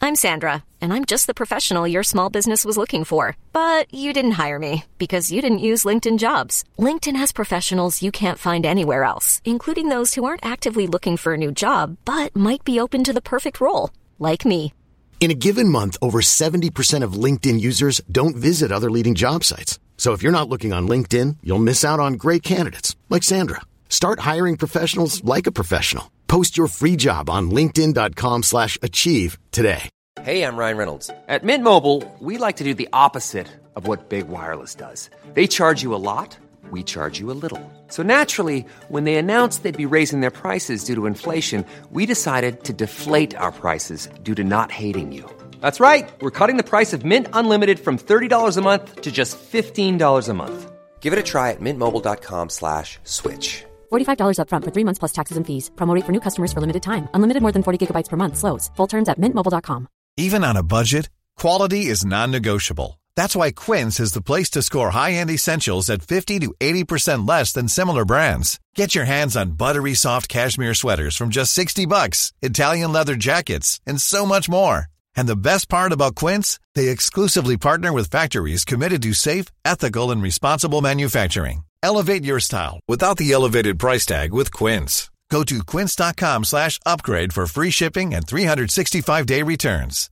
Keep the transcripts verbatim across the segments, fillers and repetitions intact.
I'm Sandra, and I'm just the professional your small business was looking for. But you didn't hire me because you didn't use LinkedIn Jobs. LinkedIn has professionals you can't find anywhere else, including those who aren't actively looking for a new job, but might be open to the perfect role, like me. In a given month, over seventy percent of LinkedIn users don't visit other leading job sites. So if you're not looking on LinkedIn, you'll miss out on great candidates like Sandra. Start hiring professionals like a professional. Post your free job on linkedin.com slash achieve today. Hey, I'm Ryan Reynolds. At Mint Mobile, we like to do the opposite of what Big Wireless does. They charge you a lot, we charge you a little. So naturally, when they announced they'd be raising their prices due to inflation, we decided to deflate our prices due to not hating you. That's right. We're cutting the price of Mint Unlimited from thirty dollars a month to just fifteen dollars a month. Give it a try at mintmobile.com slash switch. forty-five dollars up front for three months plus taxes and fees. Promo rate for new customers for limited time. Unlimited more than forty gigabytes per month. Slows full terms at mint mobile dot com. Even on a budget, quality is non-negotiable. That's why Quince is the place to score high-end essentials at fifty to eighty percent less than similar brands. Get your hands on buttery soft cashmere sweaters from just sixty bucks, Italian leather jackets, and so much more. And the best part about Quince, they exclusively partner with factories committed to safe, ethical, and responsible manufacturing. Elevate your style without the elevated price tag with Quince. Go to quince.com slash upgrade for free shipping and three sixty-five day returns.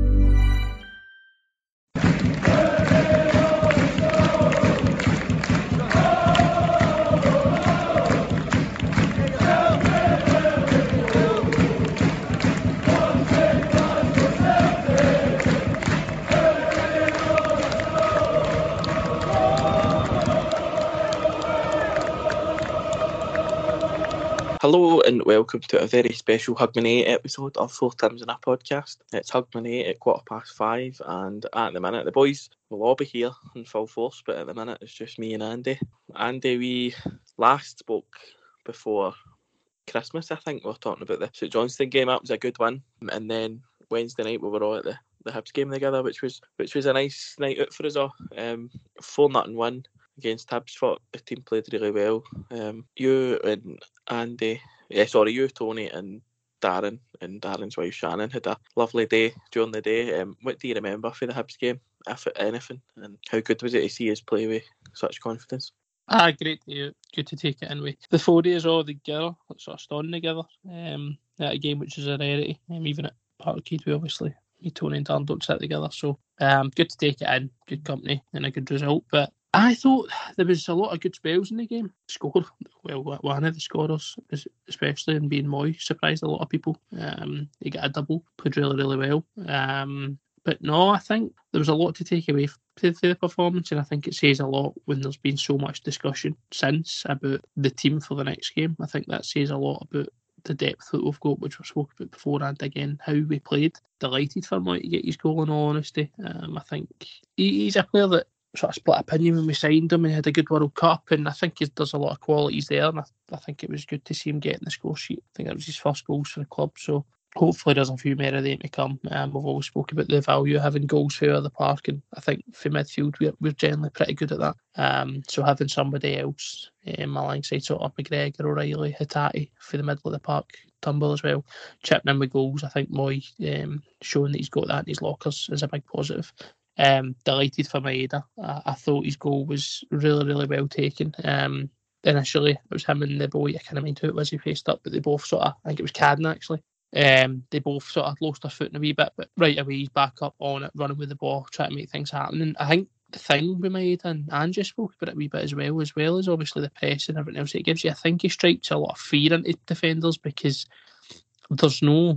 Hello and welcome to a very special Hugmanay episode of Four Tims in a Podcast. It's Hugmanay at quarter past five, and at the minute the boys will all be here in full force, but at the minute it's just me and Andy. Andy, we last spoke before Christmas, I think. We were talking about the St Johnstone game. That was a good one, and then Wednesday night we were all at the, the Hibs game together, which was which was a nice night out for us all. Um, four nothing win against Hibs. Thought the team played really well. Um, you and Andy, yeah, sorry, you, Tony, and Darren, and Darren's wife Shannon had a lovely day during the day. Um, what do you remember for the Hibs game, if anything, and how good was it to see us play with such confidence? Ah, great to good to take it in with the four days all together, sort of standing together. Um, at a game which is a rarity, um, even at Parkhead, we obviously me, Tony, and Darren don't sit together, so um, good to take it in, good company, and a good result. But I thought there was a lot of good spells in the game. Score, well, one of the scorers, especially in being Moy, surprised a lot of people. Um, he got a double, played really, really well. Um, but no, I think there was a lot to take away from the performance, and I think it says a lot when there's been so much discussion since about the team for the next game. I think that says a lot about the depth that we've got, which we spoke about before, and again, how we played. Delighted for Moy to get his goal, in all honesty. Um, I think he, he's a player that sort of split opinion when we signed him, and he had a good World Cup, and I think he does a lot of qualities there, and I, I think it was good to see him getting the score sheet. I think that was his first goals for the club, so hopefully there's a few more of them to come. Um, we've always spoken about the value of having goals for the park, and I think for midfield we're, we're generally pretty good at that. Um, so having somebody else um, alongside sort of McGregor, O'Reilly, Hatate for the middle of the park, Turnbull as well, chipping in with goals, I think Moy um, showing that he's got that in his lockers is a big positive. Um, delighted for Maeda. I, I thought his goal was really, really well taken. Um, initially, it was him and the boy, I can't remember who it was he faced up, but they both sort of, I think it was Cadden actually. Um, they both sort of lost their foot in a wee bit, but right away he's back up on it, running with the ball, trying to make things happen. And I think the thing we made, and Ange spoke about it a wee bit as well, as well as obviously the press and everything else it gives you, I think he strikes a lot of fear into defenders, because there's no,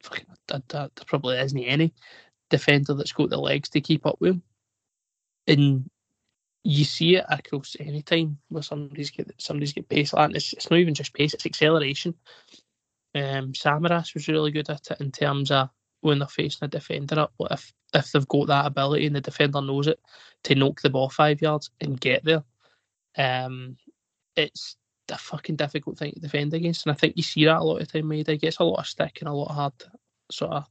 there probably isn't any defender that's got the legs to keep up with him. And you see it across any time where somebody's get somebody's get pace like that. It's, it's not even just pace, it's acceleration. Um, Samaras was really good at it in terms of when they're facing a defender up. But if, if they've got that ability and the defender knows it, to knock the ball five yards and get there, um, it's a fucking difficult thing to defend against. And I think you see that a lot of the time. Maeda gets a lot of stick and a lot of hard sort of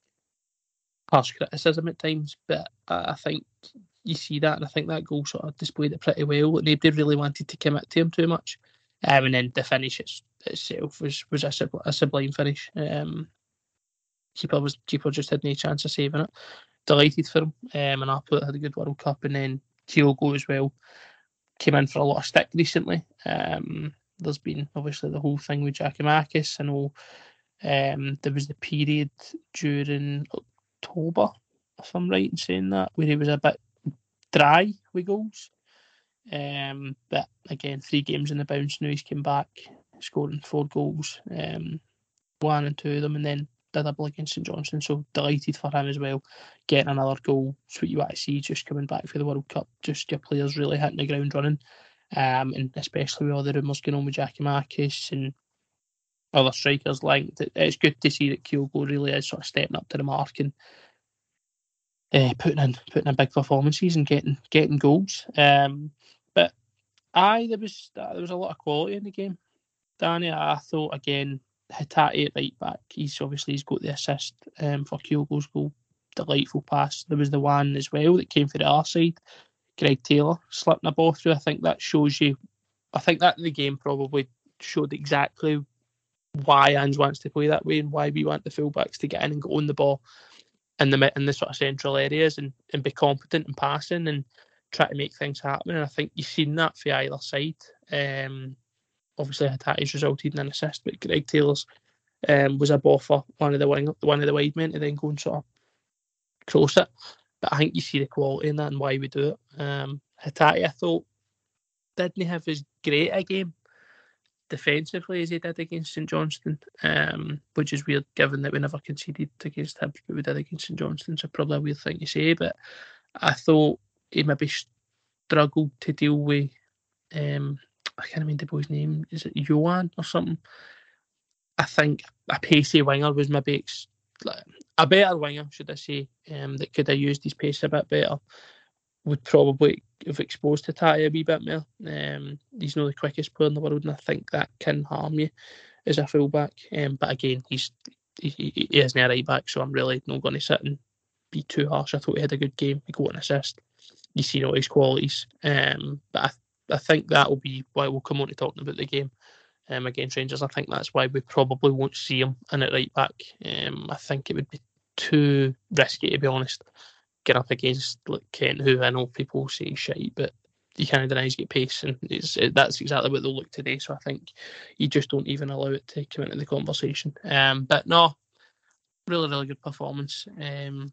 harsh criticism at times, but I think you see that, and I think that goal sort of displayed it pretty well. Nobody really wanted to commit to him too much, um, and then the finish it's, itself was was a, sub, a sublime finish. Um, keeper was keeper just had no chance of saving it. Delighted for him, um, and Napoli had a good World Cup, and then Kyogo as well came in for a lot of stick recently. Um, there's been obviously the whole thing with Giakoumakis. I know um, there was the period during October, if I'm right in saying that, where he was a bit dry with goals. Um, but again, three games in the bounce now, he's came back, scoring four goals, um, one and two of them, and then the double against St Johnstone. So delighted for him as well, getting another goal. It's what you want to see, just coming back for the World Cup, just your players really hitting the ground running, um, and especially with all the rumours going on with Giakoumakis and other strikers linked. It, it's good to see that Kyogo really is sort of stepping up to the mark and uh, putting in putting in big performances and getting getting goals. Um, but aye, there was there was a lot of quality in the game. Danny, I thought again, Hatate at right back. He's obviously he's got the assist um, for Kyogo's goal. Delightful pass. There was the one as well that came from the other side. Greg Taylor slipping a ball through. I think that shows you. I think that the game probably showed exactly why Ange wants to play that way and why we want the fullbacks to get in and go on the ball in the in the sort of central areas and, and be competent in passing and try to make things happen. And I think you've seen that for either side. Um, obviously, Hatate's resulted in an assist, but Greg Taylor's um, was a ball for one of the wing, one of the wide men to then go and sort of cross it. But I think you see the quality in that and why we do it. Um, Hatate, I thought, didn't have as great a game defensively as he did against St Johnstone, um, which is weird given that we never conceded against Hibs, but we did against St Johnstone, so probably a weird thing to say. But I thought he maybe struggled to deal with, um, I can't remember the boy's name, is it Johan or something? I think a pacey winger was maybe a better winger, should I say, um, that could have used his pace a bit better, would probably have exposed Hatate a wee bit more. Um, he's not the quickest player in the world, and I think that can harm you as a fullback. Um, but again, he's he, he, he isn't a right back, so I'm really not going to sit and be too harsh. I thought he had a good game. He got an assist. You see all his qualities. Um, but I, I think that will be why we'll come on to talking about the game um, against Rangers. I think that's why we probably won't see him in at right back. Um, I think it would be too risky, to be honest, get up against like Kent, who I know people say shite, but you can't deny he's got pace, and it's, it, that's exactly what they'll look today. So I think you just don't even allow it to come into the conversation. Um, but no, really, really good performance. Um,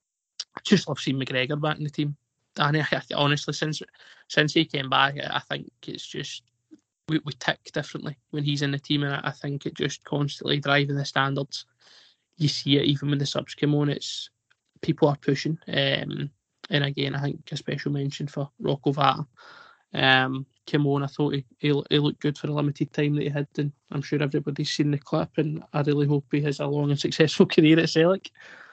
I just love seeing McGregor back in the team. And I, I, honestly, since since he came back, I think it's just we, we tick differently when he's in the team, and I, I think it just constantly driving the standards. You see it even when the subs come on. It's people are pushing, um, and again, I think a special mention for Rocco Vata. Um, came on, I thought he, he, he looked good for the limited time that he had, and I'm sure everybody's seen the clip, and I really hope he has a long and successful career at Celtic.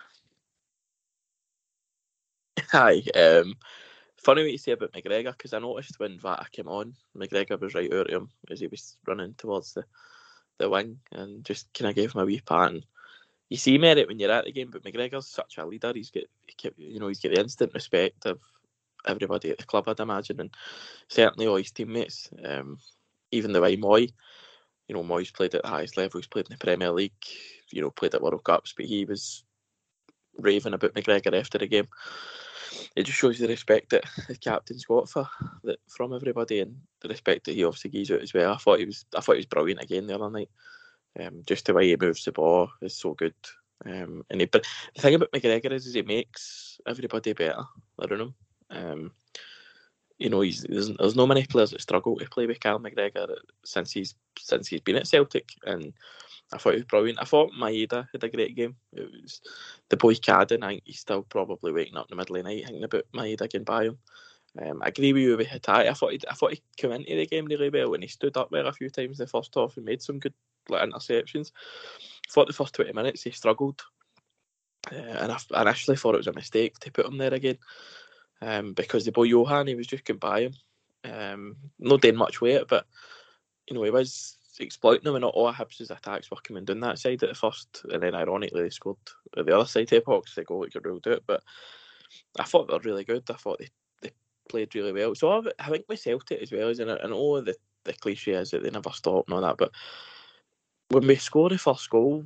Hi, um, funny what you say about McGregor, because I noticed when Vata came on, McGregor was right out of him as he was running towards the, the wing, and just kind of gave him a wee pat. And you see merit when you're at the game, but McGregor's such a leader. He's got, you know, he's got the instant respect of everybody at the club, I'd imagine, and certainly all his teammates. Um, even the way Moy, you know, Moy's played at the highest level. He's played in the Premier League, you know, played at World Cups, but he was raving about McGregor after the game. It just shows the respect that the captain's got for that from everybody, and the respect that he obviously gives out as well. I thought he was, I thought he was brilliant again the other night. Um, just the way he moves the ball is so good. Um, and he, but the thing about McGregor is, is he makes everybody better around him. Um, you know, he's there's, there's no many players that struggle to play with Cal McGregor since he's since he's been at Celtic, and I thought he was brilliant. I thought Maeda had a great game. It was the boy Cadden. I think he's still probably waking up in the middle of the night thinking about Maeda getting by him. Um, I agree with you with Hatate. I thought he I thought he came into the game really well, and he stood up well a few times in the first half and made some good like interceptions. I thought the first twenty minutes he struggled, uh, and I initially thought it was a mistake to put him there again, um, because the boy Johan, he was just getting by him, um, not doing much with it, but you know, he was exploiting him, and not all Hibs' attacks were coming down that side at the first, and then ironically they scored at the other side of the box. They go, could rule do it, but I thought they were really good. I thought they, they played really well. So I, I think with Celtic as well, isn't it? And all the the cliche is that they never stop and all that, but when we score the first goal,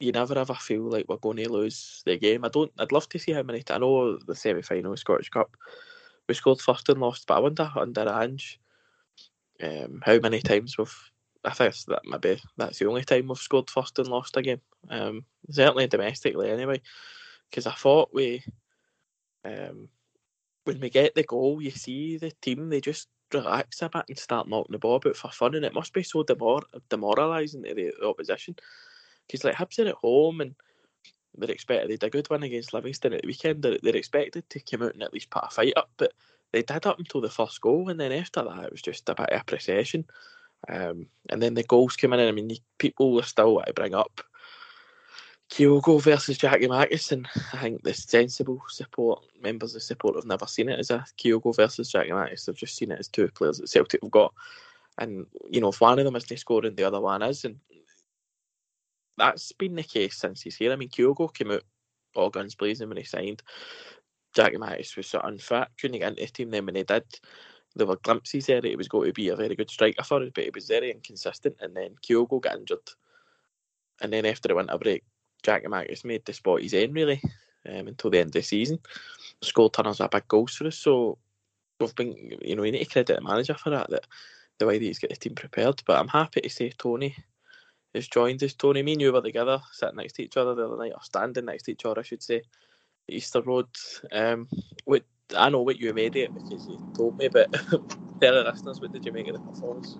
you never ever feel like we're going to lose the game. I don't. I'd love to see how many. T- I know the semi-final Scottish Cup, we scored first and lost, but I wonder under Ange, um, how many times we've. I think that maybe that's the only time we've scored first and lost a game. Um, certainly domestically, anyway. Because I thought we, um, when we get the goal, you see the team, they just relax a bit and start knocking the ball about for fun, and it must be so demor- demoralising to the opposition. Because like Hibs are at home and they're expected, they did a good win against Livingston at the weekend, they're, they're expected to come out and at least put a fight up, but they did up until the first goal, and then after that it was just a bit of a procession. Um, and then the goals came in, and I mean, people are still want to bring up Kyogo versus Giakoumakis, and I think the sensible support members of support have never seen it as a Kyogo versus Giakoumakis. They've just seen it as two players that Celtic have got, and you know, if one of them isn't scoring, the other one is, and that's been the case since he's here. I mean, Kyogo came out all guns blazing when he signed. Giakoumakis was sort of unfit, couldn't get into the team. Then when he did, there were glimpses there that he was going to be a very good striker for us, but he was very inconsistent. And then Kyogo got injured, and then after the winter break, Giakoumakis made the spot his own really um, until the end of the season. Scored tons of big goals for us, so we've been, you know, you need to credit the manager for that, that the way that he's got the team prepared. But I'm happy to say Tony has joined us. Tony, me and you were together, sitting next to each other the other night, or standing next to each other, I should say, at Easter Road. Um, what I know what you made of it because you told me, but tell the listeners, what did you make of the performance?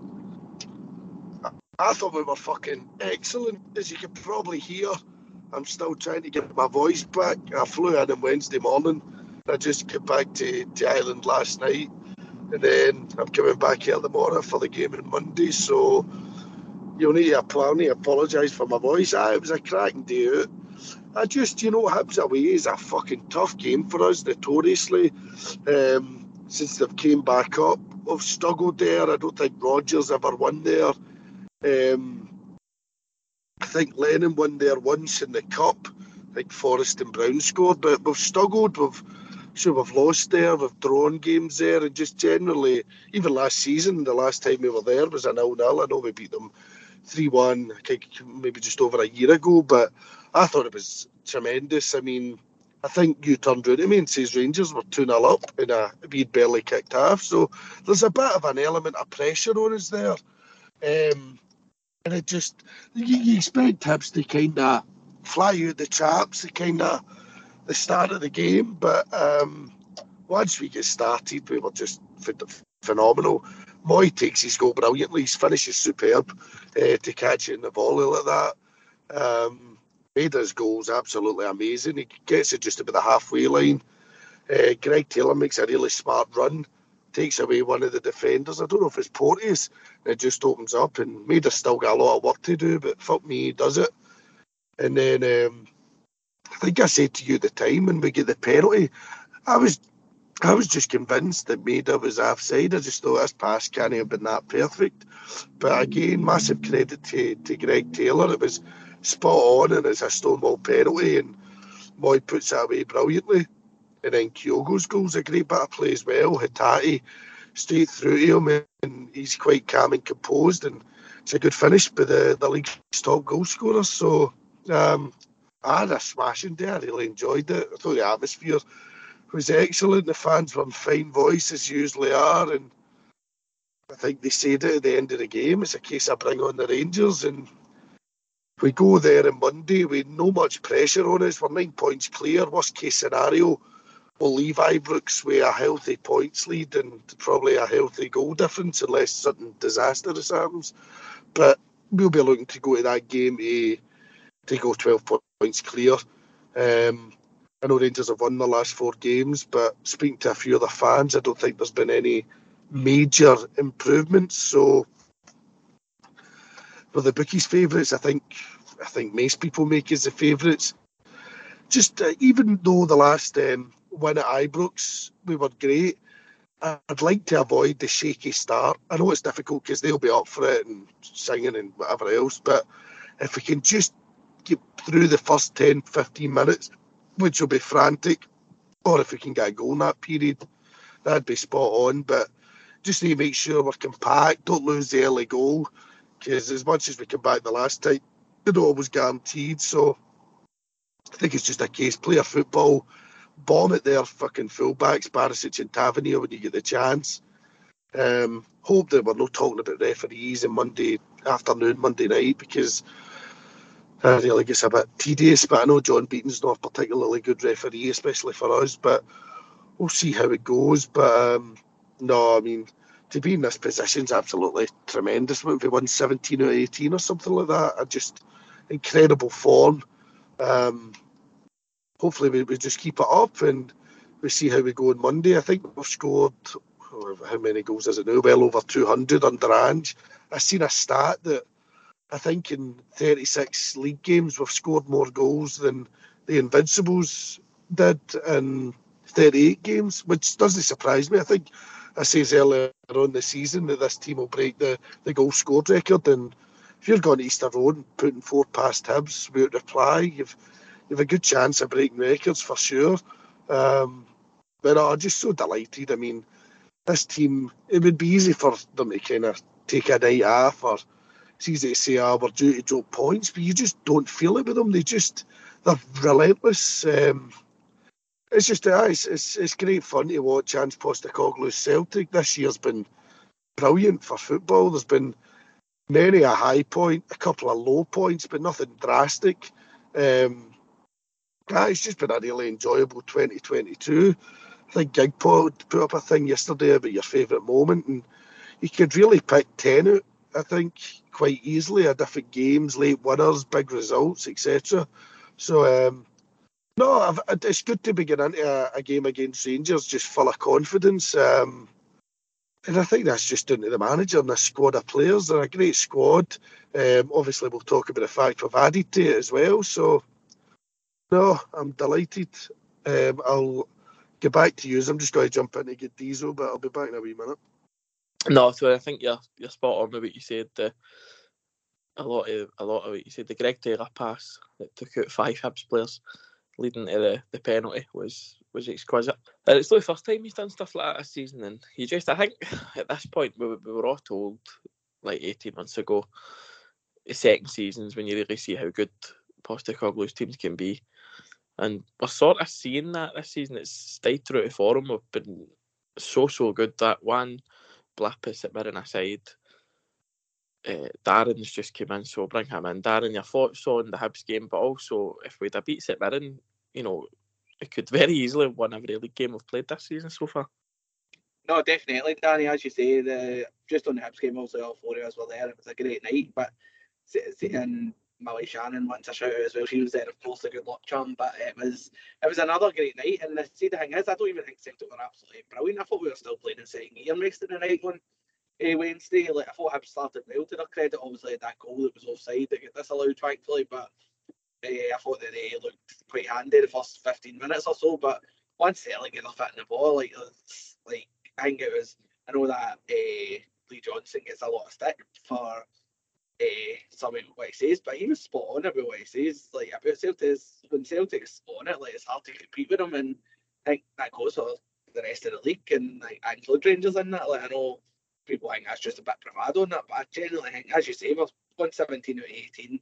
I thought we were fucking excellent. As you can probably hear, I'm still trying to get my voice back. I flew in on Wednesday morning. I just got back to, to Ireland last night, and then I'm coming back here tomorrow for the game on Monday. So you'll need to, I'll need to apologise for my voice. Ah, it was a cracking day out. I just, you know, Hibs away is a fucking tough game for us, notoriously. Um, since they've came back up, we've struggled there. I don't think Rodgers ever won there. Um, I think Lennon won there once in the Cup. I think Forrest and Brown scored, but we've struggled. We've sure we've lost there. We've drawn games there, and just generally, even last season, the last time we were there was a nil-nil. I know we beat them three one, maybe just over a year ago, but I thought it was tremendous. I mean, I think you turned around to me and says Rangers were two nil up and a, we'd barely kicked half, so there's a bit of an element of pressure on us there. Um, and it just, you, you expect Hibs to kind of fly out the traps, the kind of the start of the game, but um, once we get started, we were just phenomenal. Moy takes his goal brilliantly. His finish is superb uh, to catch it in the volley like that. Um, Mader's goal's absolutely amazing. He gets it just about the halfway line. Uh, Greg Taylor makes a really smart run, takes away one of the defenders. I don't know if it's Porteous. It just opens up, and Mader's still got a lot of work to do, but fuck me, he does it. And then um, I think I said to you at the time when we get the penalty, I was I was just convinced that Mader was offside. I just thought this pass can't have been that perfect. But again, massive credit to, to Greg Taylor. It was spot on, and it's a Stonewall penalty, and Moy puts that away brilliantly. And then Kyogo's goal's a great bit of play as well. Hatate straight through to him, and he's quite calm and composed, and it's a good finish by the, the league's top goal scorer. So um, I had a smashing day. I really enjoyed it. I thought the atmosphere was excellent. The fans were in fine voice as usually are, and I think they said it at the end of the game. It's a case of bring on the Rangers, and we go there on Monday with no much pressure on us. We're nine points clear. Worst case scenario, we'll leave Ibrox with a healthy points lead and probably a healthy goal difference unless something disastrous happens. But we'll be looking to go to that game to, to go twelve points clear. Um, I know Rangers have won the last four games, but speaking to a few of the fans, I don't think there's been any major improvements. So for the bookies' favourites, I think I think most people make us the favourites. Just uh, even though the last um, win at Ibrox, we were great, I'd like to avoid the shaky start. I know it's difficult because they'll be up for it and singing and whatever else, but if we can just get through the first ten, fifteen minutes, which will be frantic, or if we can get a goal in that period, that'd be spot on. But just need to make sure we're compact, don't lose the early goal, because as much as we came back the last time, not always guaranteed. So I think it's just a case, play a football, bomb at their fucking fullbacks, Barisic and Tavernier, when you get the chance. Um, hope that we're not talking about referees on Monday afternoon, Monday night, because I really guess a bit tedious. But I know John Beaton's not a particularly good referee, especially for us. But we'll see how it goes. But um, no, I mean, to be in this position is absolutely tremendous. What, if we won seventeen or eighteen or something like that? I just incredible form. Um, hopefully we, we just keep it up and we see how we go on Monday. I think we've scored, oh, how many goals is it now? Well over two hundred under Ange. I've seen a stat that I think in thirty-six league games we've scored more goals than the Invincibles did in thirty-eight games, which doesn't surprise me. I think I says earlier on the season that this team will break the, the goal scored record, and if you're going to Easter Road and putting four past Hibs without reply, you've you've a good chance of breaking records for sure. Um, but I'm just so delighted. I mean, this team, it would be easy for them to kind of take a night off, or it's easy to say, oh, we're due to drop points, but you just don't feel it with them. They just, they're relentless. Um, it's just, uh, it's, it's, it's great fun to watch Ange Postecoglou's Celtic. This year's been brilliant for football. There's been many a high point, a couple of low points, but nothing drastic. Um, yeah, it's just been a really enjoyable twenty twenty-two. I think Gigpod put up a thing yesterday about your favourite moment, and you could really pick ten out, I think, quite easily, of different games, late winners, big results, et cetera. So, um, no, I've, it's good to be getting into a, a game against Rangers just full of confidence. Um, and I think that's just down to the manager and the squad of players. They're a great squad. Um, obviously, we'll talk about the fact we've added to it as well. So, no, I'm delighted. Um, I'll get back to you. I'm just going to jump in to get Diesel, but I'll be back in a wee minute. No, so I think you're you're spot on with what you said. The a lot of a lot of what you said. The Greg Taylor pass that took out five Hibs players, leading to the, the penalty, was was exquisite. And it's not the first time he's done stuff like that this season. And you just, I think, at this point we, we were all told, like eighteen months ago, the second seasons when you really see how good Postecoglou's teams can be. And we're sort of seeing that this season. It's stayed true to form. We've been so, so good. That one blip is at Mirren aside. Uh, Darren's just came in, so bring him in. Darren, your thoughts on the Hibs game, but also if we'd have beat St Mirren, you know, it could very easily have won every league game we've played this season so far. No, definitely, Danny. As you say, the just on the Hibs game, obviously all four of us were there. It was a great night, but and Millie Shannon wants a shout out as well. She was there, of course, a good luck charm, but it was it was another great night. And the, see, the thing is, I don't even think Celtic were absolutely brilliant. I thought we were still playing in second gear most of the night on uh, Wednesday. Like, I thought Hibs started well to their credit. Obviously, that goal that was offside that got disallowed, thankfully, but uh, I thought that they looked quite handy the first fifteen minutes or so. But once they like, get their foot in the ball, like, like I think it was, I know that uh, Lee Johnson gets a lot of stick for Uh, some of what he says, but he was spot on about what he says. Like about Celtic, when Celtic's on it, like it's hard to compete with them, and I think that goes for the rest of the league, and like, I include Rangers in that. Like I know people think that's just a bit bravado on that, but I genuinely think, as you say, we're one seventeen out of eighteen.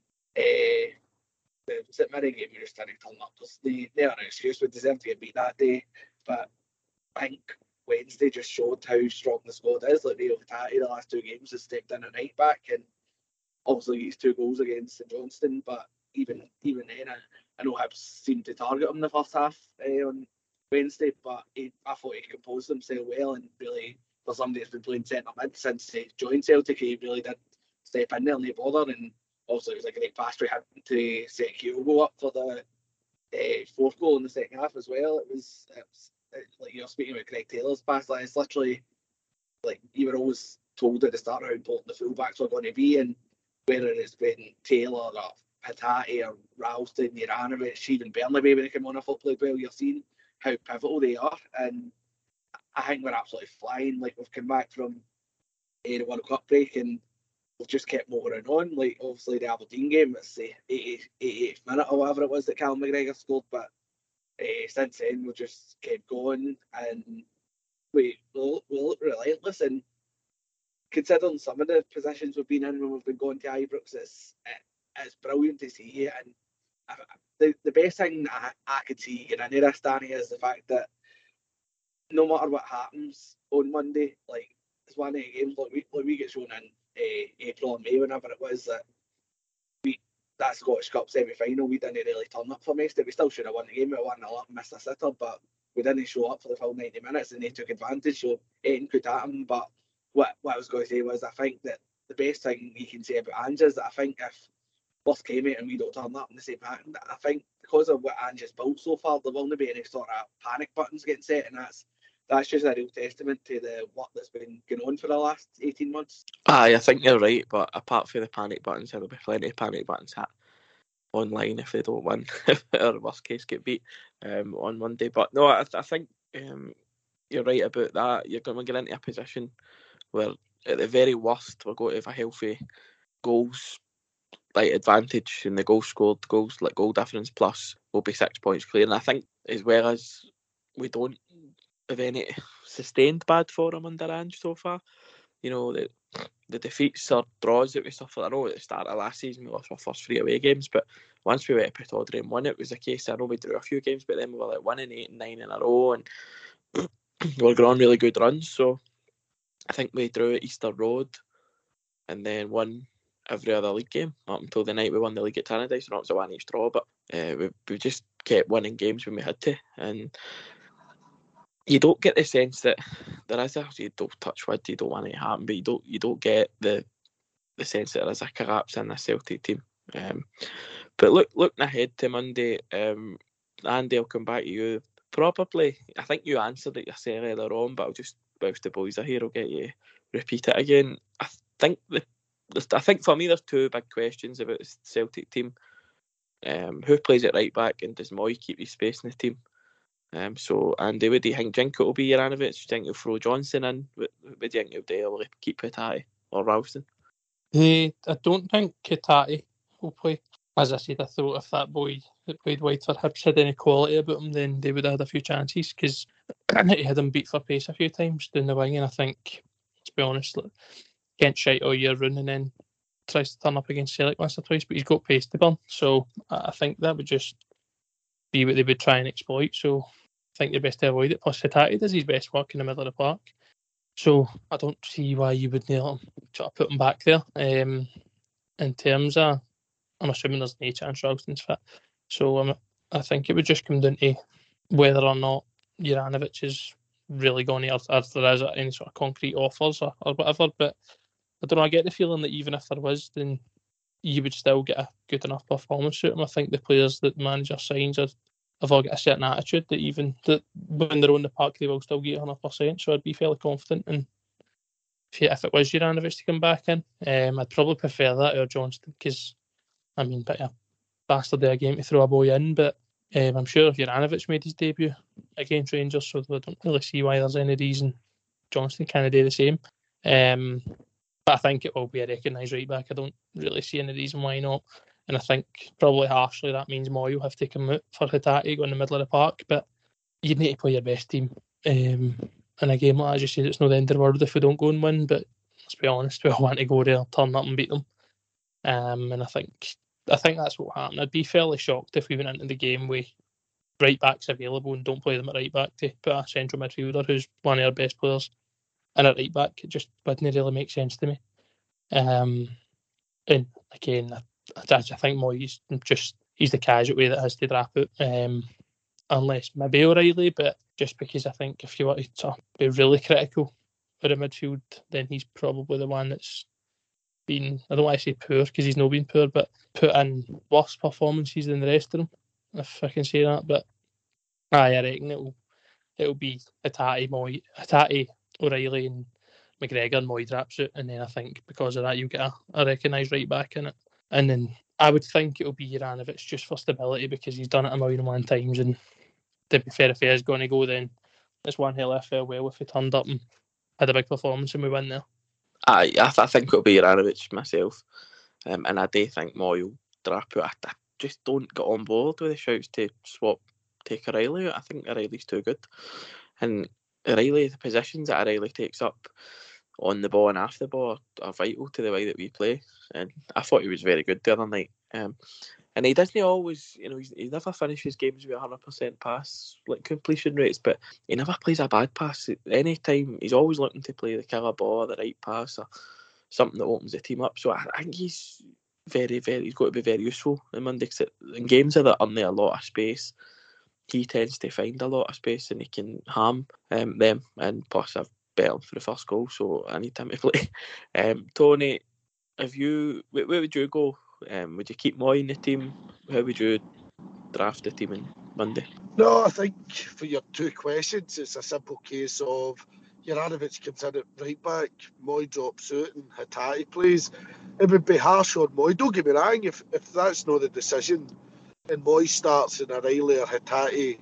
Uh, the St Mirren game, we just didn't turn up. There's no, no excuse. We deserve to get beat that day, but I think Wednesday just showed how strong the squad is. Like Rio Hatate, the last two games, has stepped in at right back, and obviously he's two goals against St Johnstone, but even even then, I, I know Hibs seemed to target him the first half uh, on Wednesday, but he, I thought he composed himself well, and really, for somebody that's been playing centre mid since he joined Celtic, he really did step in there and bother, and obviously it was a great pass for him to set Kyogo up for the uh, fourth goal in the second half as well. It was, it was it, like you're speaking about Greg Taylor's pass, like it's literally like you were always told at the start how important the fullbacks were going to be, and whether it's been Taylor or Hatate or Ralston, Juranovic, even Bernabei when they come on, I thought played well. You're seeing how pivotal they are, and I think we're absolutely flying. Like we've come back from uh, the World Cup break, and we've just kept motoring on. Like obviously the Aberdeen game, it's the eighty-eighth minute or whatever it was that Callum McGregor scored, but uh, since then we've just kept going, and we we look relentless. And considering some of the positions we've been in when we've been going to Ibrox, it's, it's brilliant to see it. And I, the the best thing I, I could see in any of this, Danny, is the fact that no matter what happens on Monday, like it's one of the games like we like we get shown in uh, April or May, whenever it was that we that Scottish Cup semi final, we didn't really turn up for most of it. We still should have won the game. We won a lot, missed a sitter, but we didn't show up for the full ninety minutes, and they took advantage. So anything could happen. But what what I was going to say was, I think that the best thing you can say about Ange is that I think if worst came out and we don't turn up in the same pattern, I think because of what Ange has built so far, there won't be any sort of panic buttons getting set, and that's that's just a real testament to the work that's been going on for the last eighteen months. Aye, I think you're right, but apart from the panic buttons, there'll be plenty of panic buttons hit online if they don't win, or worst case get beat um, on Monday. But no, I, I think um, you're right about that. You're going to get into a position where at the very worst we're going to have a healthy goals like advantage, and the goals scored, goals like goal difference plus will be six points clear. And I think as well as we don't have any sustained bad form under Ange so far. You know, the the defeats or draws that we suffered. I know at the start of last season we lost our first three away games, but once we went to Pittodrie and won, it was a case. I know we drew a few games, but then we were like winning eight and nine in a row, and we were going on really good runs. So I think we drew at Easter Road and then won every other league game up until the night we won the league at Tannadice. So it was a one each draw, but uh, we we just kept winning games when we had to, and you don't get the sense that there is a, you don't touch wood, you don't want it to happen, but you don't you don't get the the sense that there is a collapse in the Celtic team. Um, but look, looking ahead to Monday, um, Andy, I'll come back to you. Probably, I think you answered it yourself earlier on, but I'll just, whilst the boys are here, I'll get you to repeat it again. I think the, I think for me there's two big questions about the Celtic team. Um, who plays at right back, and does Moy keep his space in the team? Um, so, Andy, what do you think? Do you think it'll be Juranovic? Do you think he'll throw Johnson in? What, what do you think he'll do? Will he keep Hatate or Ralston? Hey, I don't think Hatate will play. As I said, I thought if that boy that played wide for Hibs had any quality about him, then they would have had a few chances, because he had him beat for pace a few times down the wing, and I think, to be honest, Kent shite all year round and then tries to turn up against Celtic once or twice, but he's got pace to burn. So I think that would just be what they would try and exploit. So I think they're best to avoid it. Plus, Hatate does his best work in the middle of the park. So I don't see why you would nail him, try to put him back there. Um, in terms of, I'm assuming there's no chance Ralston's fit. So um, I think it would just come down to whether or not Juranovic is really going to, or, or if there is any sort of concrete offers or, or whatever. But I don't know, I get the feeling that even if there was, then you would still get a good enough performance out of them. I think the players that the manager signs are, have all got a certain attitude that even that when they're on the park they will still get one hundred percent. So I'd be fairly confident in if, if it was Juranovic to come back in. Um, I'd probably prefer that or Johnston, because I mean, bit of a bastard of a game to throw a boy in, but um, I'm sure if Juranovic made his debut against Rangers, so I don't really see why there's any reason Johnston can't do the same. Um, but I think it will be a recognised right back. I don't really see any reason why not. And I think probably harshly that means Moy will have to come out for Hatate, go in the middle of the park. But you need to play your best team. Um, in a game like that, as you said, it's not the end of the world if we don't go and win. But let's be honest, we all want to go there, turn up and beat them. Um, and I think I think that's what happened. I'd be fairly shocked if we went into the game with right backs available and don't play them at right back to put a central midfielder who's one of our best players in at right back. It just wouldn't really make sense to me. Um, and again, I, I, I think Moyes just he's the casualty that has to drop out, um, unless maybe O'Reilly. But just because I think if you want to be really critical of the midfield, then he's probably the one that's been, I don't want to say poor because he's not been poor, but put in worse performances than the rest of them, if I can say that. But aye, I reckon it'll it'll be Hatate, Moy, Hatate, O'Reilly, and McGregor and Moy drops it, and then I think because of that you get a, a recognised right back in it. And then I would think it'll be Juranovic just for stability because he's done it a million and one times, and to be fair, if he is going to go, then it's one hell of a farewell if he turned up and had a big performance and we win there. I, I, th- I think it'll be Juranovic myself, um, and I do think Moy will drop out. I, I just don't get on board with the shouts to swap, take O'Reilly out. I think O'Reilly's too good, and O'Reilly, the positions that O'Reilly takes up on the ball and off the ball are, are vital to the way that we play. And I thought he was very good the other night. Um, and he doesn't always, you know, he's, he never finishes games with one hundred percent pass like completion rates, but he never plays a bad pass. Any time, he's always looking to play the killer ball, the right pass, or something that opens the team up. So I, I think he's very, very, he's got to be very useful in Monday, because in games that are under a lot of space, he tends to find a lot of space and he can harm um, them. And plus, I've bet him for the first goal, so I need him to play. Um, Tony, have you, where, where would you go? Um, would you keep Moy in the team? How would you draft the team on Monday? No, I think for your two questions, it's a simple case of Juranovic comes in at right back, Moy drops out and Hatate plays. It would be harsh on Moy. Don't get me wrong, if, if that's not the decision, and Moy starts and O'Reilly or Hatate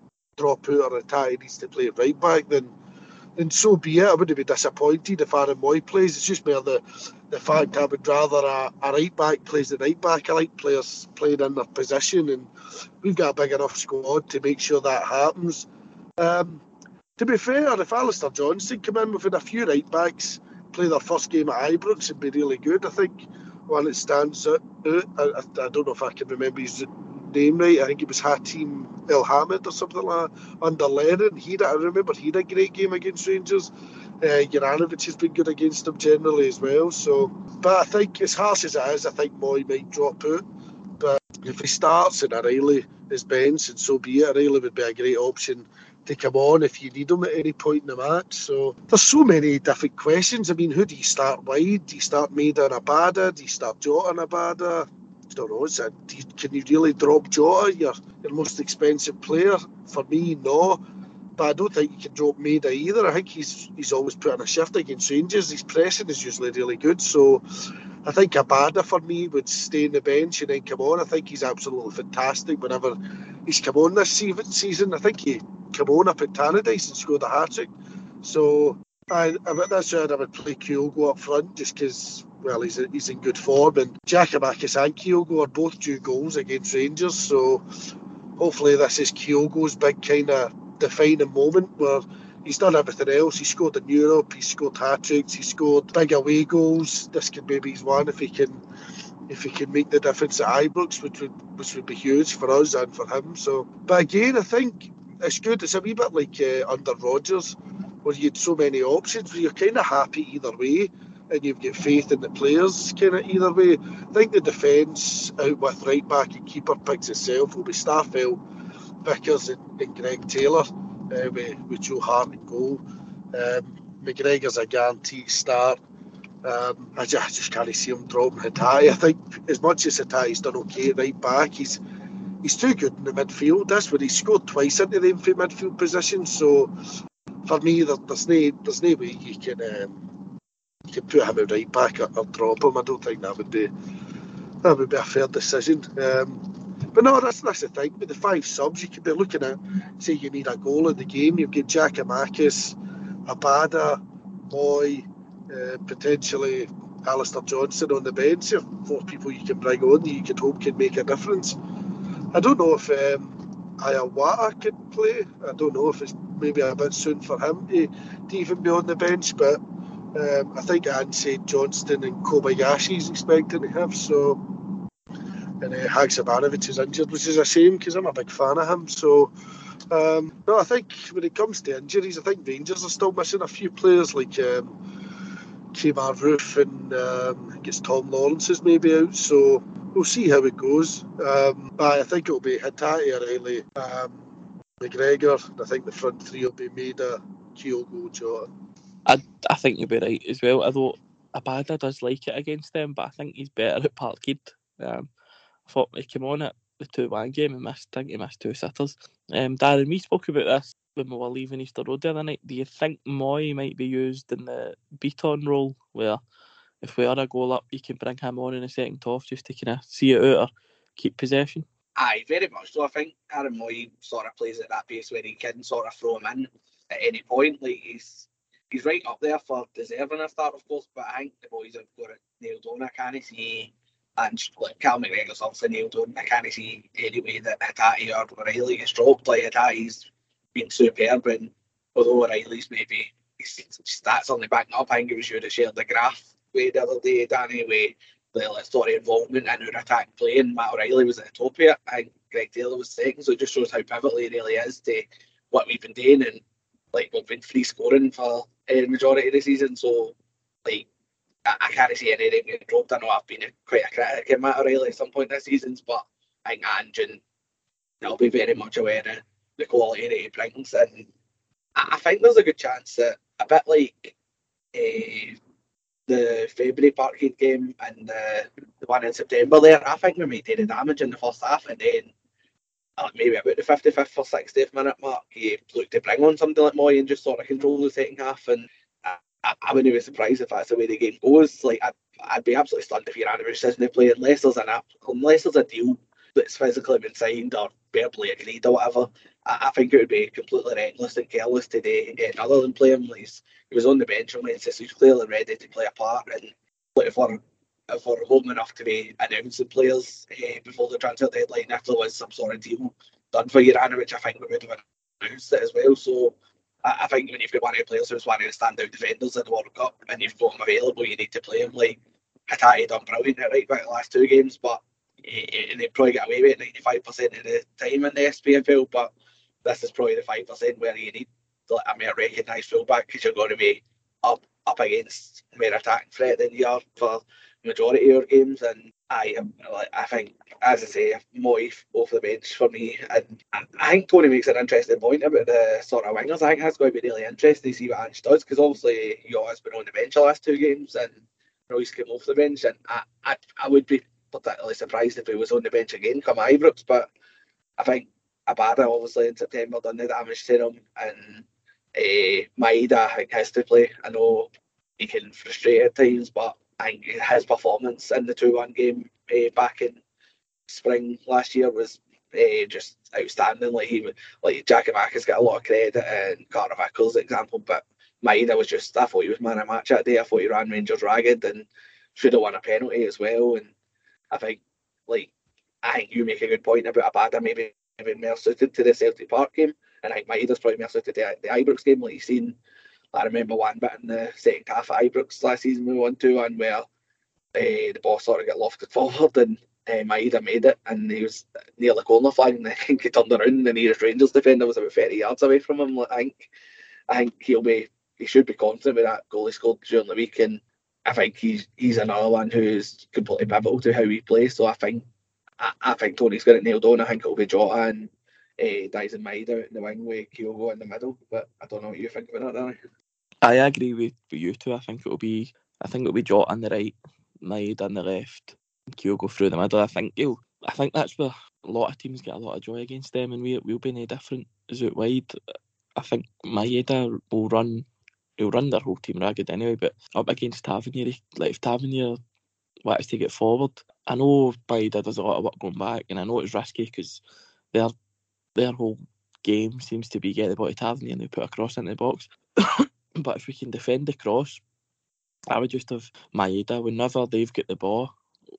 drop out or Hatate needs to play right back, then then so be it. I wouldn't be disappointed if Aaron Moy plays. It's just more the, the fact I would rather a, a right back plays the right back. I like players playing in their position, and we've got a big enough squad to make sure that happens. Um, to be fair, if Alistair Johnston come in, we've had a few right backs play their first game at Ibrox and be really good. I think one that stands out, I, I, I don't know if I can remember his name right, I think it was Hatim El Hamid or something like that, under Lennon. He, I remember he had a great game against Rangers. Uh, Juranovic has been good against them generally as well. So, but I think, as harsh as it is, I think Moy might drop out. But if he starts and O'Reilly is bench, and so be it, O'Reilly would be a great option to come on if you need him at any point in the match. So there's so many different questions. I mean, who do you start wide? Do you start Maida and Abada? Do you start Jota and Abada? I don't know. Is it, do you, can you really drop Jota, your, your most expensive player? For me, no. But I don't think you can drop Maida either. I think he's he's always put in a shift against Rangers. His pressing is usually really good. So I think Abada for me would stay in the bench and then come on. I think he's absolutely fantastic whenever he's come on this season. I think he came on up at Tannadice and scored a hat-trick. So I, I that's why I would play Kyogo up front, just because, well, he's he's in good form. And Giakoumakis and Kyogo are both due goals against Rangers. So hopefully this is Kyogo's big kind of defining moment where he's done everything else. He scored in Europe, he scored hat-tricks, he scored big away goals. This could maybe his one if he can if he can make the difference at Ibrox, which would which would be huge for us and for him. So, but again, I think it's good. It's a wee bit like uh, under Rodgers, where you had so many options, where you're kind of happy either way, and you've got faith in the players kind of either way. I think the defence out with right back and keeper picks itself. Will be Starfelt, Vickers and, and Greg Taylor uh, with, with Joe Hart in goal. Um, McGregor's a guaranteed start. Um, I, just, I just can't see him dropping Hatate. I think as much as Hatate's done okay at right back, he's he's too good in the midfield. That's where he scored twice into the midfield position. So for me, there, there's no there's no way you can um, you can put him at right back or, or drop him. I don't think that would be that would be a fair decision. Um, But no, that's, that's the thing. With the five subs, you could be looking at, say you need a goal in the game, you've got Giakoumakis, Abada, Moy, uh, potentially Alistair Johnston on the bench. You have four people you can bring on that you could hope can make a difference. I don't know if um, Iawata could play. I don't know if it's maybe a bit soon for him to, to even be on the bench, but um, I think Anne said Johnston and Kobayashi is expecting to have, so... And uh, Haksabanovic is injured, which is a shame because I'm a big fan of him. So, um, no, I think when it comes to injuries, I think Rangers are still missing a few players like um, Kemar Roof and um, I think it's Tom Lawrence is maybe out. So we'll see how it goes. Um, but I think it'll be Hatate, O'Reilly, um, McGregor. I think the front three will be Maida, Kyogo, Jota. I, I think you'll be right as well. Although Abada does like it against them, but I think he's better at Parkhead. Um, I thought he came on at the two one game and missed, I think he missed two sitters. Um, Darren, we spoke about this when we were leaving Easter Road the other night. Do you think Moy might be used in the beat-on role, where if we are a goal up, you can bring him on in the second half just to kind of see it out or keep possession? Aye, very much so. I think Aaron Moy sort of plays at that pace where he can sort of throw him in at any point. Like he's he's right up there for deserving a start, of course, but I think the boys have got it nailed on. I can't see... And like Cal McGregor's obviously nailed on. I can't see any way that Hatate or O'Reilly gets dropped. Like Hatate's been superb, and although O'Reilly's maybe his stats only backing up, I think it was you that shared the graph way the other day, Danny, with the sort of involvement in our attack play, and Matt O'Reilly was at the top of it. I think Greg Taylor was second, so it just shows how pivotal he really is to what we've been doing, and like we've been free scoring for the majority of the season. So like I, I can't see any of them getting dropped. I know I've been a, quite a critic of Matt O'Reilly at some point this season, but I think Anjan will be very much aware of the quality that he brings, and I, I think there's a good chance that a bit like uh, the February Parkhead game and the, the one in September there, I think we might do the damage in the first half, and then uh, maybe about the fifty-fifth or sixtieth minute mark, you look to bring on something like Moy and just sort of control the second half. And I, I, I wouldn't be surprised if that's the way the game goes. Like I'd, I'd be absolutely stunned if Juranovic doesn't play unless there's an unless there's a deal that's physically been signed or verbally agreed or whatever. I, I think it would be completely reckless and careless today, anything other than play him. Like, he was on the bench on Wednesday, so he's clearly ready to play a part. And like, if we're if we're home enough to be announcing players uh, before the transfer deadline, if there was some sort of deal done for Juranovic, I think we would have announced it as well. So I, I think when you've got one of the players who's one of the standout defenders in the World Cup and you've got him available, you need to play him. Like Hatate done brilliant at right back the last two games, but he, they probably get away with it ninety-five percent of the time in the S P F L. But this is probably the five percent where you need like, a more recognised fullback, because you're going to be up up against more attacking threat than you are for majority of your games. And I I think, as I say, Moy off the bench for me. And I think Tony makes an interesting point about the sort of wingers. I think that's going to be really interesting to see what Ange does, because obviously Yaw has been on the bench the last two games and Royce came off the bench, and I, I, I would be particularly surprised if he was on the bench again come Ibrox. But I think Abada obviously in September done the damage to him, and uh, Maeda I think has to play. I know he can frustrate at times, but I think his performance in the two one game uh, back in spring last year was uh, just outstanding. Like he, like Giakoumakis got a lot of credit, and Carter Vickers example, but Maeda was just, I thought he was man of match that day. I thought he ran Rangers ragged and should have won a penalty as well. And I think, like, I think you make a good point about Abada maybe being more suited to the Celtic Park game, and I think Maeda's probably more suited to the Ibrox game. Like you've seen, I remember one bit in the second half of Ibrox last season we won two one where uh, the ball sort of got lofted forward and uh, Maeda made it, and he was near the corner flag, and I think he turned around and the nearest Rangers defender was about thirty yards away from him. Like, I think I think he'll be he should be confident with that goal he scored during the week, and I think he's he's another one who's completely pivotal to how he plays. So I think I, I think Tony's got it nailed on. I think it'll be Jota and uh, Dyson Maeda out in the wing with Kyogo in the middle. But I don't know what you think about that, Danny. I agree with, with you two. I think it'll be I think it'll be Jota on the right, Maeda on the left, Kyogo through the middle. I think he'll I think that's where a lot of teams get a lot of joy against them, and we we'll be no different. Is it wide? I think Maeda will run. He'll run their whole team ragged anyway, but up against Tavernier, like if Tavernier wants to get forward, I know Maeda does a lot of work going back, and I know it's risky because their their whole game seems to be get the ball to Tavernier and they put a cross into the box. But if we can defend the cross, I would just have Maeda. Whenever they've got the ball,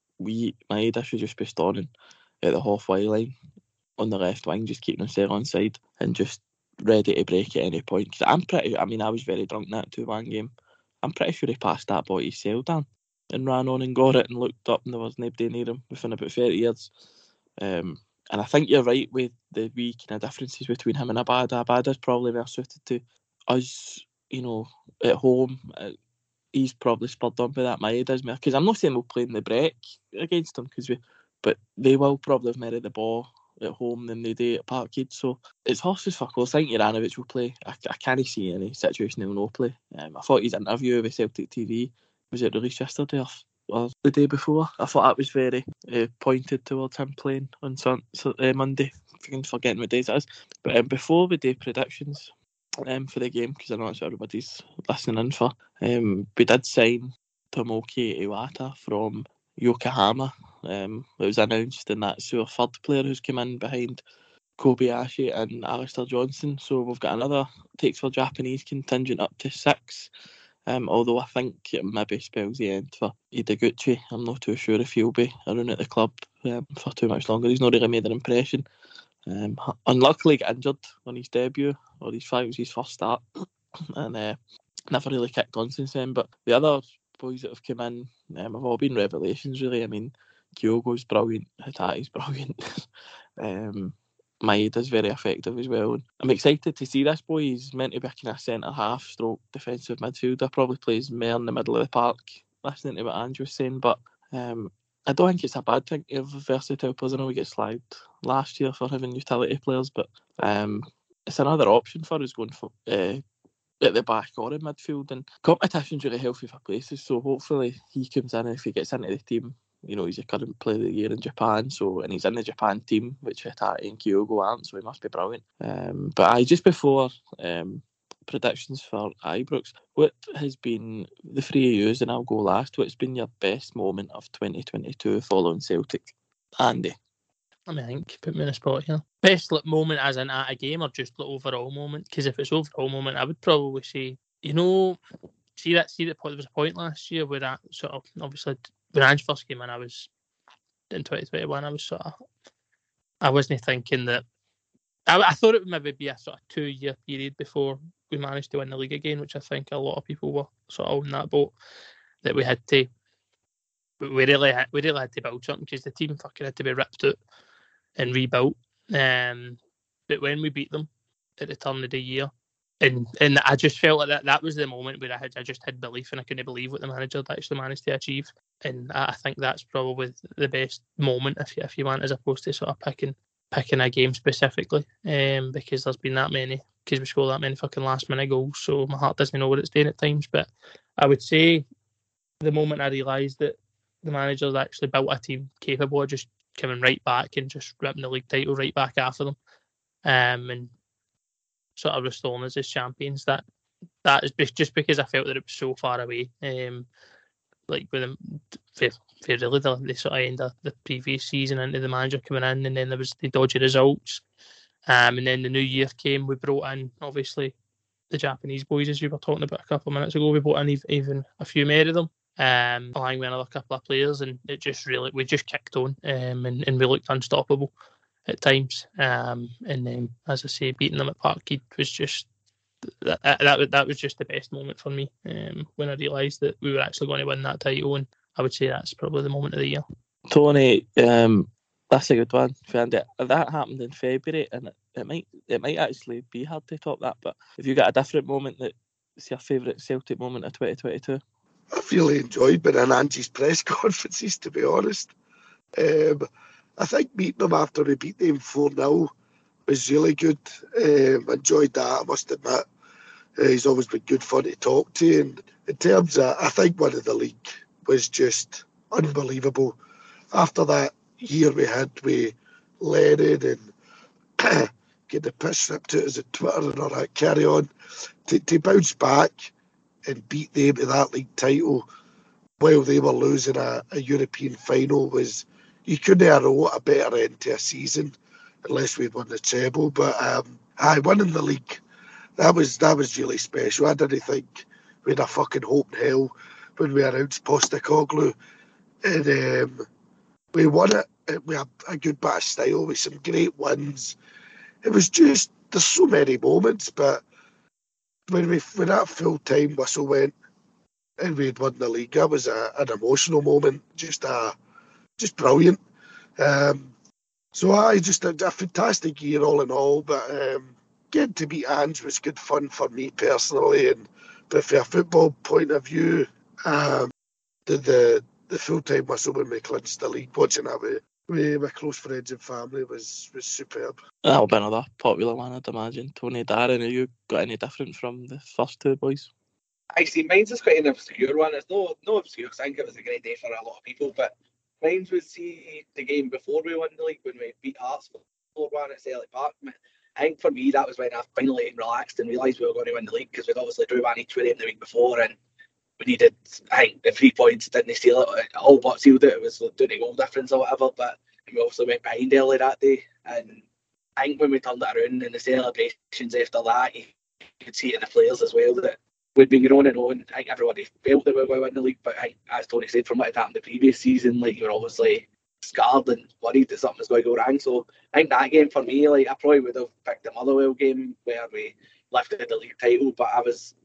we Maeda should just be standing at the halfway line on the left wing, just keeping himself on side and just ready to break at any point. Because I'm pretty, I mean, I was very drunk in that two one game. I'm pretty sure he passed that ball to himself, Dan, and ran on and got it and looked up and there was nobody near him within about thirty yards. Um, and I think you're right with the wee kind of differences between him and Abada. Abada's probably more suited to us, you know, at home. Uh, he's probably spurred on by that. Maeda's more, because I'm not saying we'll play in the break against them, because we, but they will probably have merit the ball at home than they do at Parkhead. So it's horses for course. I think Juranovic will play. I, I can't see any situation he'll not play. Um, I thought his interview with Celtic T V, was it released yesterday or, or the day before? I thought that was very uh, pointed towards him playing on sun, so, uh, Monday. I'm forgetting what days it is. But um, before we do predictions um, for the game, because I know that's what everybody's listening in for, um, we did sign Tomoki Iwata from Yokohama. Um, it was announced, and that's our third player who's come in behind Kobayashi and Alistair Johnson. So we've got another takes for Japanese contingent up to six. Um, although I think it maybe spells the end for Ideguchi. I'm not too sure if he'll be around at the club um, for too much longer. He's not really made an impression. Um, unluckily got injured on his debut, or his fight was his first start, and uh, never really kicked on since then. But the other boys that have come in um, have all been revelations, really. I mean, Kyogo's brilliant, Hatate's brilliant. um, Maeda's very effective as well. And I'm excited to see this boy. He's meant to be a kind of centre half stroke defensive midfielder, probably plays more in the middle of the park, listening to what Andrew was saying, but um, I don't think it's a bad thing to have versatile players. I know we get slagged last year for having utility players, but um, it's another option for us going for uh, at the back or in midfield, and competition's really healthy for places, so hopefully he comes in, and if he gets into the team, you know, he's a current player of the year in Japan, so and he's in the Japan team, which Hatate and Kyogo aren't, so he must be brilliant. Um, but I just before um, predictions for Ibrox, what has been the three of yous, and I'll go last, what's been your best moment of twenty twenty-two following Celtic? Andy? I mean, I think, put me in a spot here. Best like, moment as in at a game, or just the overall moment? Because if it's overall moment, I would probably say, you know, see that, see that there was a point last year where that sort of, obviously, when Ange first came in, I was, in twenty twenty-one, I was sort of, I wasn't thinking that, I, I thought it would maybe be a sort of two-year period before we managed to win the league again, which I think a lot of people were sort of on that boat, that we had to, we really had, we really had to build something, because the team fucking had to be ripped out and rebuilt. Um, but when we beat them at the turn of the year, and and I just felt like that that was the moment where I had I just had belief, and I couldn't believe what the manager had actually managed to achieve. And I think that's probably the best moment, if you if you want, as opposed to sort of picking picking a game specifically, um, because there's been that many, because we scored that many fucking last minute goals, so my heart doesn't know what it's doing at times. But I would say the moment I realised that the manager's actually built a team capable of just coming right back and just ripping the league title right back after them, um, and sort of restoring us as champions. That that is just because I felt that it was so far away. Um, like with them, for, for really the, the sort of end of the previous season into the manager coming in, and then there was the dodgy results, um, and then the new year came. We brought in obviously the Japanese boys, as you were talking about a couple of minutes ago. We brought in even a few more of them, um, along with another couple of players, and it just really, we just kicked on, um, and, and we looked unstoppable at times. Um, and then, as I say, beating them at Parkhead was just that that that was just the best moment for me, um, when I realised that we were actually going to win that title, and I would say that's probably the moment of the year. Tony, um, that's a good one. Found it. That happened in February, and it, it might it might actually be hard to top that. But if you got a different moment that's your favourite Celtic moment of twenty twenty-two? I've really enjoyed being in Angie's press conferences, to be honest. Um, I think meeting him after we beat them four nil was really good. Um, enjoyed that, I must admit. Uh, he's always been good fun to talk to. And in terms of, I think one of the league was just unbelievable. After that year we had with Lennon and get the piss ripped out of us on Twitter and all that carry on, to, to bounce back and beat them to that league title while they were losing a, a European final was, you couldn't have wrote a better end to a season unless we'd won the treble. But um, aye, winning the league, that was that was really special. I didn't think we had a fucking hope in hell when we announced Postecoglou, and um, we won it. We had a good bit of style with some great wins. It was just, there's so many moments, but when we when that full time whistle went and we had won the league, that was a, an emotional moment, just a just brilliant. Um, so I just a, a fantastic year all in all, but um, getting to beat Ange was good fun for me personally, and but from a football point of view, um, the the, the full time whistle when we clinched the league, watching that with, with my close friends and family was was superb. That'll be another popular one, I'd imagine. Tony, Darren, have you got any different from the first two boys? I see, mine's is quite an obscure one. It's no no obscure, because I think it was a great day for a lot of people, but mine was see the game before we won the league when we beat Hearts four one at Celtic Park. I think for me that was when I finally relaxed and realised we were going to win the league, because we'd obviously drew one each with them the week before, and we needed, I think, the three points. Didn't seal it, it all but sealed it. It was doing a goal difference or whatever, but we also went behind early that day, and I think when we turned it around and the celebrations after that, you could see it in the players as well that we'd been going and on. I think everybody felt that we were going to win the league, but I think, as Tony said, from what had happened the previous season, like, you were obviously scarred and worried that something was going to go wrong. So I think that game for me, like, I probably would have picked the Motherwell game where we lifted the league title, but I was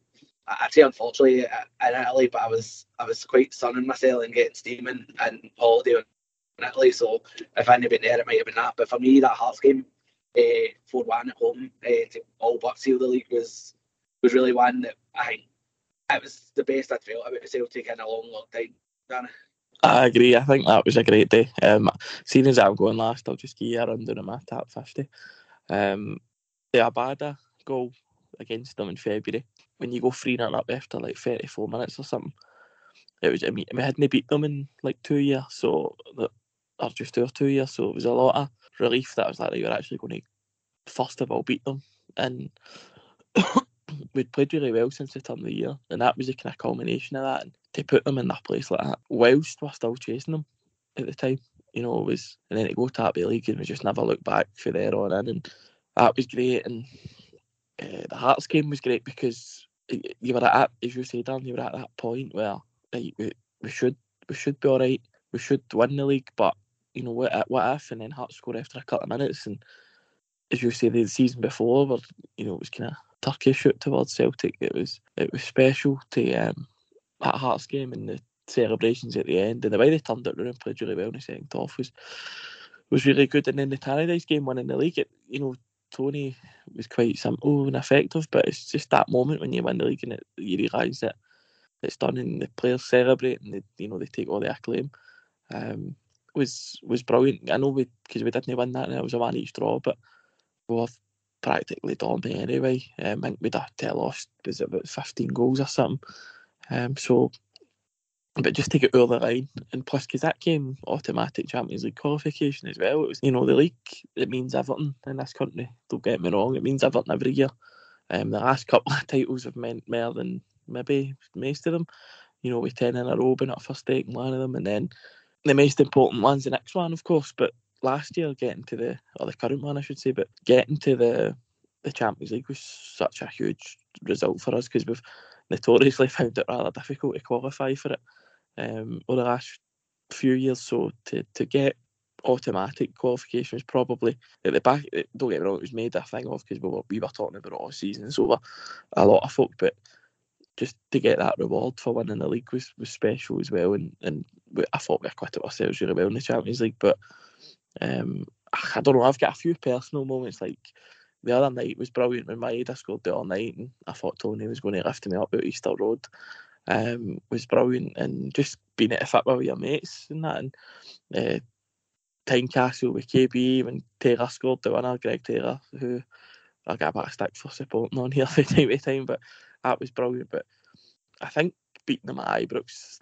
I'd say unfortunately in Italy, but I was I was quite sunning myself and getting steaming and holiday in Italy. So if I hadn't been there, it might have been that. But for me, that Hearts game, four one at home uh, to all but seal the league was was really one that I think it was the best I'd felt about Celtic in a long, long time. Danny. I agree. I think that was a great day. Um, seeing as I'm going last, I'll just give you a rundown of my top fifty. Um, the Abada goal against them in February, when you go three nil up after like thirty-four minutes or something. It was. I mean, we hadn't beat them in like two years, so that or just two or two years. So it was a lot of relief that I was like, you're actually going to first of all beat them, and we'd played really well since the turn of the year, and that was a kind of culmination of that. And to put them in that place like that, whilst we're still chasing them at the time, you know, it was, and then to go to that B League and we just never looked back for there on in, and that was great. And uh, the Hearts game was great because you were at, as you say, Dan, you were at that point where like, we, we should we should be all right, we should win the league, but you know what? What if? And then Hearts score after a couple of minutes, and as you say, the season before, where you know it was kind of turkey shoot towards Celtic. It was it was special to um, that Hearts game and the celebrations at the end, and the way they turned it around and played really well in the second half was was really good. And then the Tannadice game winning the league, it, you know, Tony was quite simple and effective, but it's just that moment when you win the league and it, you realise that it's done and the players celebrate and they, you know, they take all the acclaim. Um, was was brilliant. I know we because we didn't win that and it was a one each draw, but we were practically dominating anyway. Um, I think we'd have to lost was it about fifteen goals or something. Um, so, but just to get over the line, and plus because that game automatic Champions League qualification as well. It was, you know, the league, it means everything in this country. Don't get me wrong, it means everything every year. Um, the last couple of titles have meant more than maybe most of them. You know, with ten in a row being up for stake in one of them, and then the most important one's the next one, of course. But last year, getting to the, or the current one, I should say, but getting to the the Champions League was such a huge result for us because we've notoriously found it rather difficult to qualify for it um, over the last few years. So to, to get automatic qualification was probably at the back. Don't get me wrong, it was made a thing of because we were we were talking about it all season. So over a lot of folk, but just to get that reward for winning the league was, was special as well. And and we, I thought we acquitted ourselves really well in the Champions League, but. Um, I don't know, I've got a few personal moments. Like the other night was brilliant when Maeda scored the all night and I thought Tony was going to lift me up out Easter Road. Um, was brilliant, and just being at a football with your mates and that, and uh, Tynecastle with K B when Taylor scored the winner, Greg Taylor, who I got a bit of stick for supporting on here from time to time, but that was brilliant. But I think beating them at Ibrox,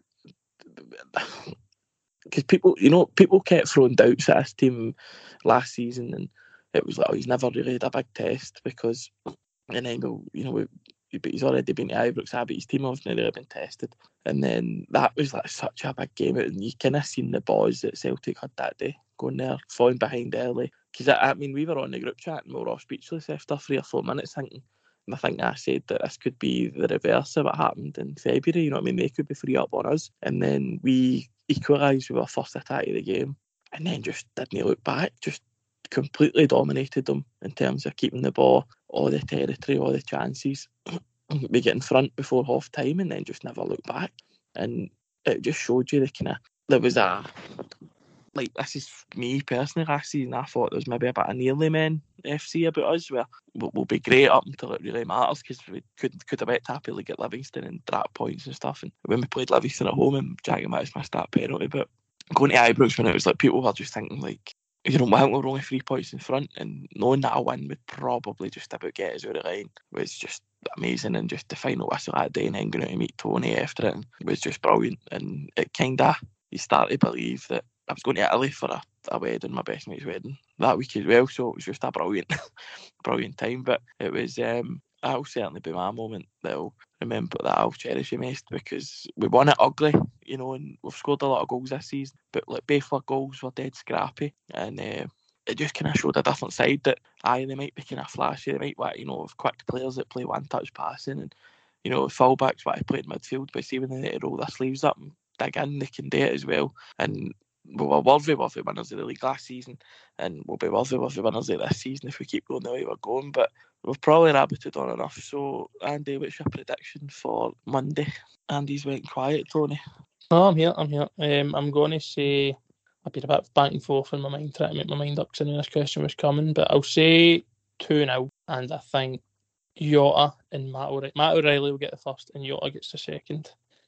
because people, you know, people kept throwing doubts at this team last season, and it was like, oh, he's never really had a big test because, and then go, you know, but he's already been to Ibrox, but his team hasn't really been tested, and then that was like such a big game, and you kind of seen the boys that Celtic had that day going there, falling behind early. Because I, I mean, we were on the group chat and we were all speechless after three or four minutes thinking. And I think I said that this could be the reverse of what happened in February. You know what I mean? They could be three up on us. And then we equalised with our first attack of the game. And then just didn't look back. Just completely dominated them in terms of keeping the ball, all the territory, all the chances. We get in front before half time and then just never look back. And it just showed you the kind of, there was a, like, this is me personally last season, I thought there was maybe a bit of nearly men F C about us, where we'll, we'll be great up until it really matters, because we could could have bet happily get Livingston and drop points and stuff. And when we played Livingston at home and Jackie Mattis missed that penalty, but going to Ibrox when it was like people were just thinking like, you know, I think we're only three points in front, and knowing that a win would probably just about get us over the line was just amazing. And just the final whistle that day and then going out to meet Tony after it was just brilliant. And it kind of, you start to believe that I was going to Italy for a, a wedding, my best mate's wedding, that week as well, so it was just a brilliant, brilliant time. But it was, um, that'll certainly be my moment that I'll remember, that I'll cherish the most, because we won it ugly, you know, and we've scored a lot of goals this season, but like both our goals were dead scrappy, and uh, it just kind of showed a different side that, aye, they might be kind of flashy, they might, want, you know, have quick players that play one-touch passing, and, you know, full-backs want to play in midfield, but see when they need to roll their sleeves up and dig in, they can do it as well. And we were worthy, worthy winners of the league last season, and we'll be worthy, worthy winners of this season if we keep going the way we're going. But we've probably rabbited on enough. So, Andy, what's your prediction for Monday? Andy's went quiet, Tony. No, I'm here, I'm here. Um, I'm going to say, I've been a bit back and forth in my mind, trying to make my mind up because I knew this question was coming, but I'll say two nil, and I think Jota and Matt O'Reilly. Matt O'Reilly will get the first, and Jota gets the second.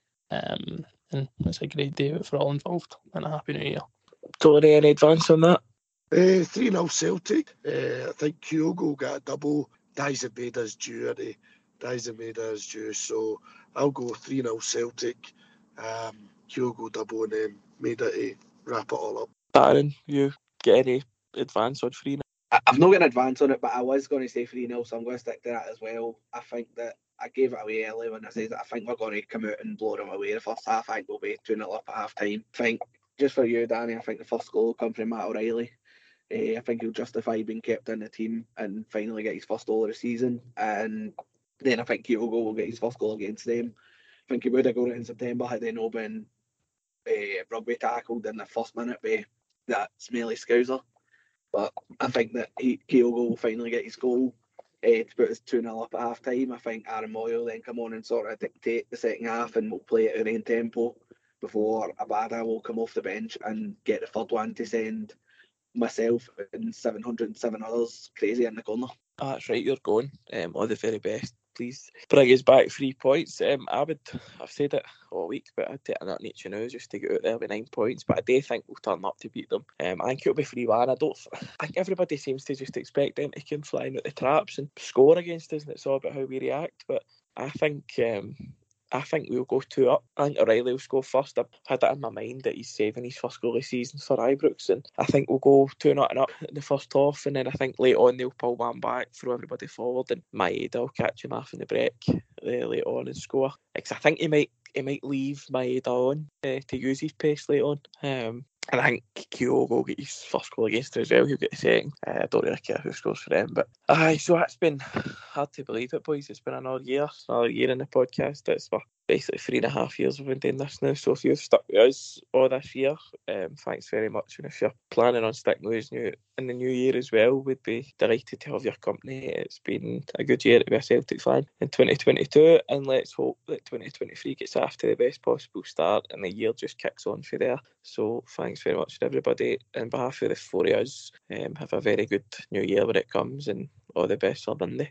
Um, and it's a great day for all involved, and a happy new year. Tony, any advance on that? Uh, three nil Celtic. Uh, I think Kyogo got a double. Dyson Maeder's due, and he Dyson Maeder's due. So I'll go three nil Celtic. Um, Kyogo double, and then Maeder to wrap it all up. Darren, you get any advance on three nil? I've not got an advance on it, but I was going to say three nil, so I'm going to stick to that as well. I think that I gave it away early when I said that I think we're going to come out and blow them away the first half. I think we'll be two nil up at half time. I think, just for you, Danny, I think the first goal will come from Matt O'Reilly. Uh, I think he'll justify being kept in the team and finally get his first goal of the season. And then I think Kyogo will get his first goal against them. I think he would have got it in September had they not been uh, rugby tackled in the first minute by that smelly scouser. But I think that he, Kyogo will finally get his goal uh, to put us two nil up at half time. I think Aaron Moy will then come on and sort of dictate the second half, and we'll play at our own tempo before Abada will come off the bench and get the third one to send myself and seven hundred seven others crazy in the corner. Oh, that's right, you're going. Um, all the very best. Please bring us back three points. Um, I would, I've said it all week, but I'd take that nature now just to get out there with nine points. But I do think we'll turn up to beat them. Um, I think it'll be three one. I don't. I think everybody seems to just expect them to come flying out the traps and score against us, and it's all about how we react. But I think. Um, I think we'll go two up. I think O'Reilly will score first. I've had that in my mind that he's saving his first goal of the season for Ibrox, and I think we'll go two nothing up in the first half, and then I think late on they'll pull one back, throw everybody forward, and Maeda will catch him off in the break uh, late on and score. Because I think he might he might leave Maeda on uh, to use his pace late on. Um, And I think Kyogo will get his first goal against her as well. He'll get the second. Uh, I don't really care who scores for them. But aye, so it's been hard to believe it, boys. It's been another year, another year in the podcast. It's for basically three and a half years we've been doing this now. So if you've stuck with us all this year, um, thanks very much. And if you're planning on sticking with us new, in the new year as well, we'd be delighted to have your company. It's been a good year to be a Celtic fan in twenty twenty-two, and let's hope that twenty twenty-three gets off to the best possible start and the year just kicks on for there. So thanks very much to everybody. On behalf of the four of us, um, have a very good new year when it comes, and all the best for Monday.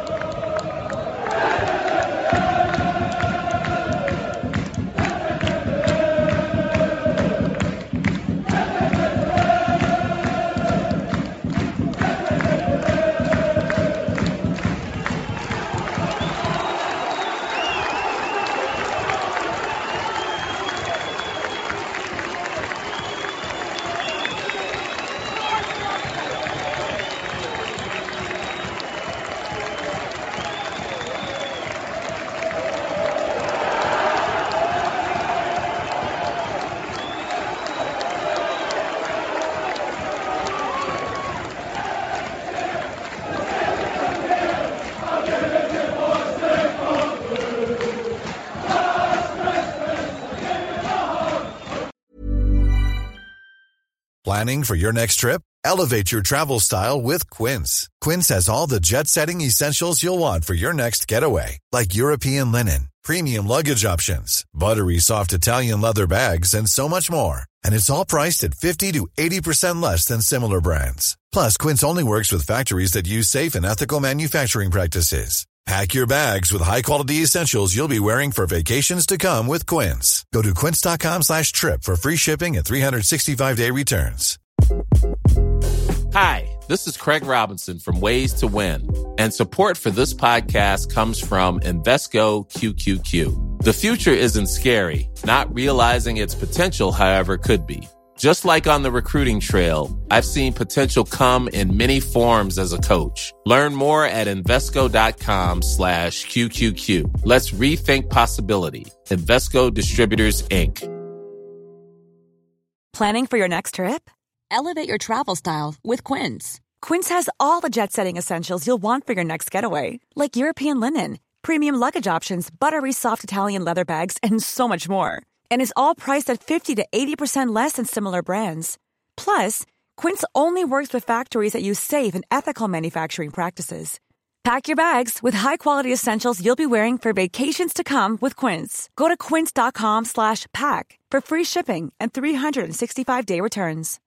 Planning for your next trip? Elevate your travel style with Quince. Quince has all the jet-setting essentials you'll want for your next getaway, like European linen, premium luggage options, buttery soft Italian leather bags, and so much more. And it's all priced at fifty to eighty percent less than similar brands. Plus, Quince only works with factories that use safe and ethical manufacturing practices. Pack your bags with high-quality essentials you'll be wearing for vacations to come with Quince. Go to quince.com slash trip for free shipping and three sixty-five day returns. Hi, this is Craig Robinson from Ways to Win, and support for this podcast comes from Invesco Q Q Q. The future isn't scary. Not realizing its potential, however, could be. Just like on the recruiting trail, I've seen potential come in many forms as a coach. Learn more at Invesco.com slash QQQ. Let's rethink possibility. Invesco Distributors, Incorporated. Planning for your next trip? Elevate your travel style with Quince. Quince has all the jet-setting essentials you'll want for your next getaway, like European linen, premium luggage options, buttery soft Italian leather bags, and so much more. And is all priced at fifty to eighty percent less than similar brands. Plus, Quince only works with factories that use safe and ethical manufacturing practices. Pack your bags with high-quality essentials you'll be wearing for vacations to come with Quince. Go to quince.com slash pack for free shipping and three sixty-five day returns.